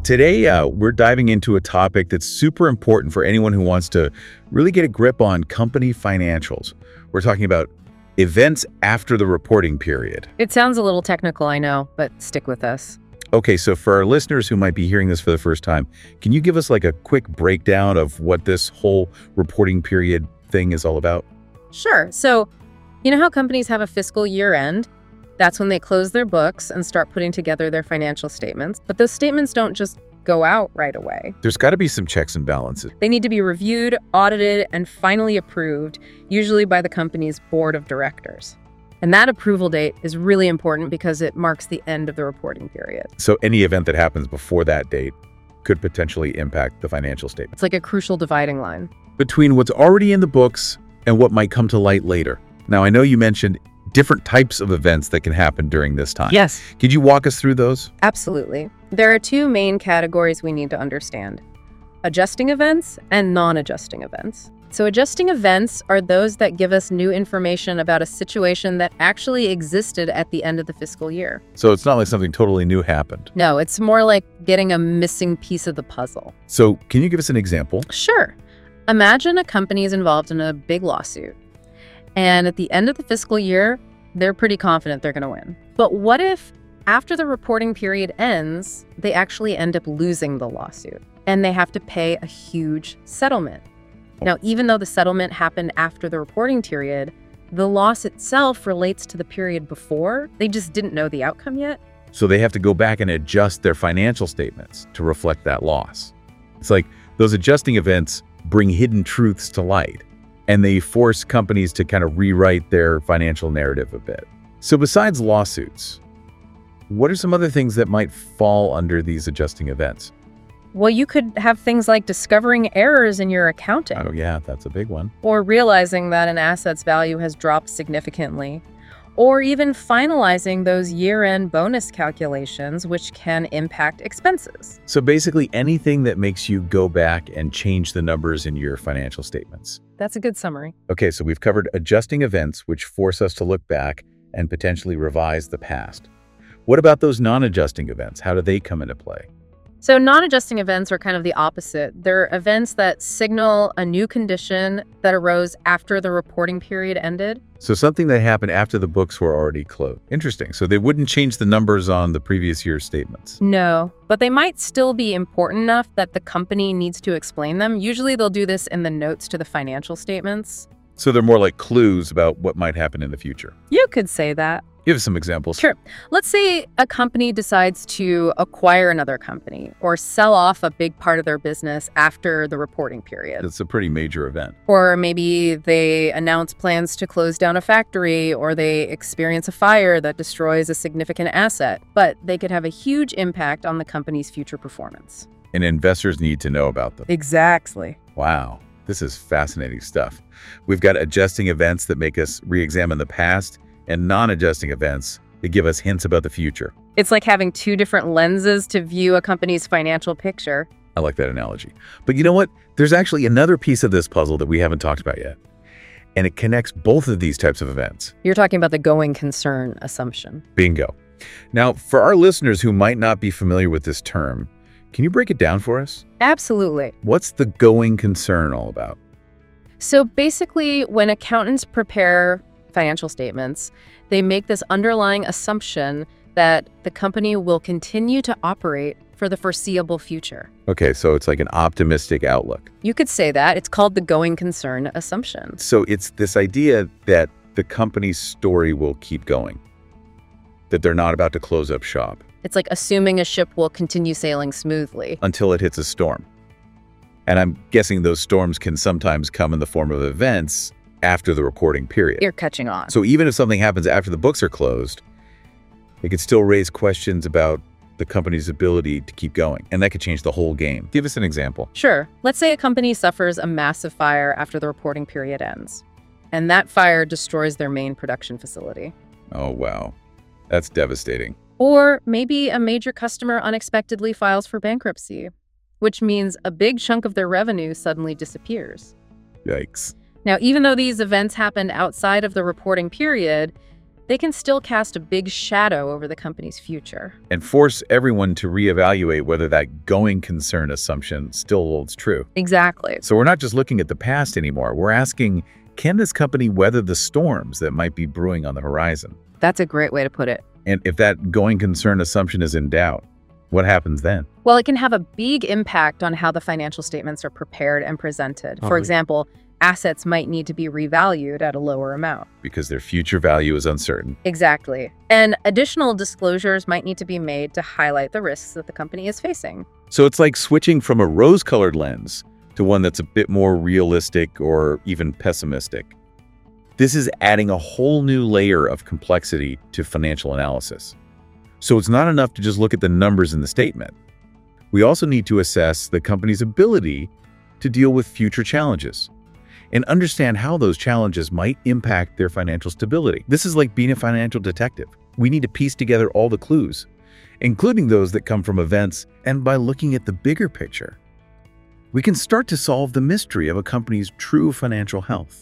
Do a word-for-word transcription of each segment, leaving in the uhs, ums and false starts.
Today, uh, we're diving into a topic that's super important for anyone who wants to really get a grip on company financials. We're talking about events after the reporting period. It sounds a little technical, I know, but stick with us. Okay, so for our listeners who might be hearing this for the first time, can you give us like a quick breakdown of what this whole reporting period thing is all about? Sure. So, you know how companies have a fiscal year end? That's when they close their books and start putting together their financial statements. But those statements don't just go out right away. There's got to be some checks and balances. They need to be reviewed, audited, and finally approved, usually by the company's board of directors. And that approval date is really important because it marks the end of the reporting period. So any event that happens before that date could potentially impact the financial statement. It's like a crucial dividing line between what's already in the books and what might come to light later. Now, I know you mentioned different types of events that can happen during this time. Yes. Could you walk us through those? Absolutely. There are two main categories we need to understand: adjusting events and non-adjusting events. So adjusting events are those that give us new information about a situation that actually existed at the end of the fiscal year. So it's not like something totally new happened. No, it's more like getting a missing piece of the puzzle. So can you give us an example? Sure. Imagine a company is involved in a big lawsuit. And at the end of the fiscal year, they're pretty confident they're going to win. But what if after the reporting period ends, they actually end up losing the lawsuit and they have to pay a huge settlement? Now, even though the settlement happened after the reporting period, the loss itself relates to the period before. They just didn't know the outcome yet. So they have to go back and adjust their financial statements to reflect that loss. It's like those adjusting events bring hidden truths to light, and they force companies to kind of rewrite their financial narrative a bit. So besides lawsuits, what are some other things that might fall under these adjusting events? Well, you could have things like discovering errors in your accounting. Oh yeah, that's a big one. Or realizing that an asset's value has dropped significantly. Or even finalizing those year-end bonus calculations, which can impact expenses. So basically anything that makes you go back and change the numbers in your financial statements. That's a good summary. Okay, so we've covered adjusting events, which force us to look back and potentially revise the past. What about those non-adjusting events? How do they come into play? So non-adjusting events are kind of the opposite. They're events that signal a new condition that arose after the reporting period ended. So something that happened after the books were already closed. Interesting. So they wouldn't change the numbers on the previous year's statements. No, but they might still be important enough that the company needs to explain them. Usually they'll do this in the notes to the financial statements. So they're more like clues about what might happen in the future. You could say that. Give some examples. Sure. Let's say a company decides to acquire another company or sell off a big part of their business after the reporting period. It's a pretty major event. Or maybe they announce plans to close down a factory, or they experience a fire that destroys a significant asset, but they could have a huge impact on the company's future performance. And investors need to know about them. Exactly. Wow. This is fascinating stuff. We've got adjusting events that make us re-examine the past, and non-adjusting events that give us hints about the future. It's like having two different lenses to view a company's financial picture. I like that analogy. But you know what? There's actually another piece of this puzzle that we haven't talked about yet, and it connects both of these types of events. You're talking about the going concern assumption. Bingo. Now, for our listeners who might not be familiar with this term, can you break it down for us? Absolutely. What's the going concern all about? So basically, when accountants prepare financial statements, they make this underlying assumption that the company will continue to operate for the foreseeable future. Okay, so it's like an optimistic outlook. You could say that. It's called the going concern assumption. So it's this idea that the company's story will keep going, that they're not about to close up shop. It's like assuming a ship will continue sailing smoothly until it hits a storm. And I'm guessing those storms can sometimes come in the form of events after the reporting period. You're catching on. So even if something happens after the books are closed, it could still raise questions about the company's ability to keep going. And that could change the whole game. Give us an example. Sure. Let's say a company suffers a massive fire after the reporting period ends, and that fire destroys their main production facility. Oh, wow. That's devastating. Or maybe a major customer unexpectedly files for bankruptcy, which means a big chunk of their revenue suddenly disappears. Yikes. Now, even though these events happened outside of the reporting period, they can still cast a big shadow over the company's future. And force everyone to reevaluate whether that going concern assumption still holds true. Exactly. So we're not just looking at the past anymore. We're asking, can this company weather the storms that might be brewing on the horizon? That's a great way to put it. And if that going concern assumption is in doubt, what happens then? Well, it can have a big impact on how the financial statements are prepared and presented. For Oh. example, assets might need to be revalued at a lower amount. Because their future value is uncertain. Exactly. And additional disclosures might need to be made to highlight the risks that the company is facing. So it's like switching from a rose-colored lens to one that's a bit more realistic or even pessimistic. This is adding a whole new layer of complexity to financial analysis. So it's not enough to just look at the numbers in the statement. We also need to assess the company's ability to deal with future challenges and understand how those challenges might impact their financial stability. This is like being a financial detective. We need to piece together all the clues, including those that come from events, and by looking at the bigger picture, we can start to solve the mystery of a company's true financial health.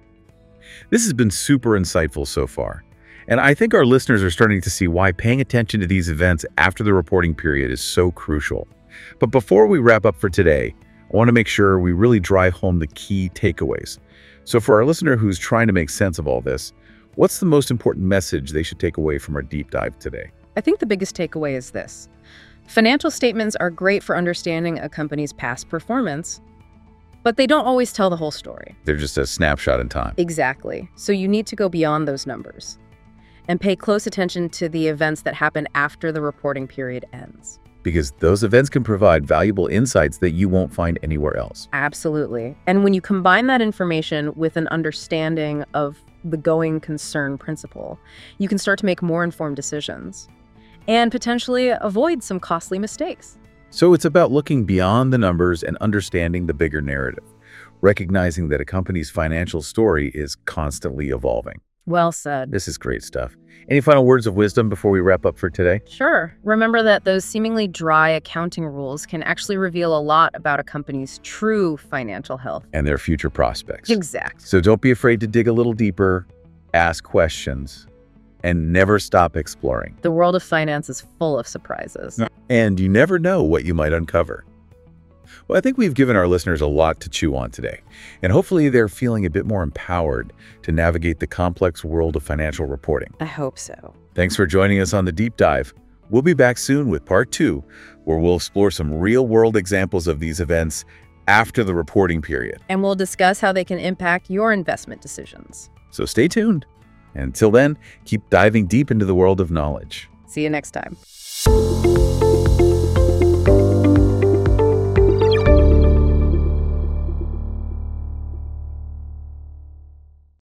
This has been super insightful so far, and I think our listeners are starting to see why paying attention to these events after the reporting period is so crucial. But before we wrap up for today, I want to make sure we really drive home the key takeaways. So for our listener who's trying to make sense of all this, what's the most important message they should take away from our deep dive today? I think the biggest takeaway is this. Financial statements are great for understanding a company's past performance, but they don't always tell the whole story. They're just a snapshot in time. Exactly. So you need to go beyond those numbers and pay close attention to the events that happen after the reporting period ends. Because those events can provide valuable insights that you won't find anywhere else. Absolutely. And when you combine that information with an understanding of the going concern principle, you can start to make more informed decisions and potentially avoid some costly mistakes. So it's about looking beyond the numbers and understanding the bigger narrative, recognizing that a company's financial story is constantly evolving. Well said. This is great stuff. Any final words of wisdom before we wrap up for today? Sure. Remember that those seemingly dry accounting rules can actually reveal a lot about a company's true financial health. And their future prospects. Exactly. So don't be afraid to dig a little deeper, ask questions, and never stop exploring. The world of finance is full of surprises. And you never know what you might uncover. Well, I think we've given our listeners a lot to chew on today, and hopefully they're feeling a bit more empowered to navigate the complex world of financial reporting. I hope so. Thanks for joining us on the Deep Dive. We'll be back soon with part two, where we'll explore some real-world examples of these events after the reporting period. And we'll discuss how they can impact your investment decisions. So stay tuned. Until then, keep diving deep into the world of knowledge. See you next time.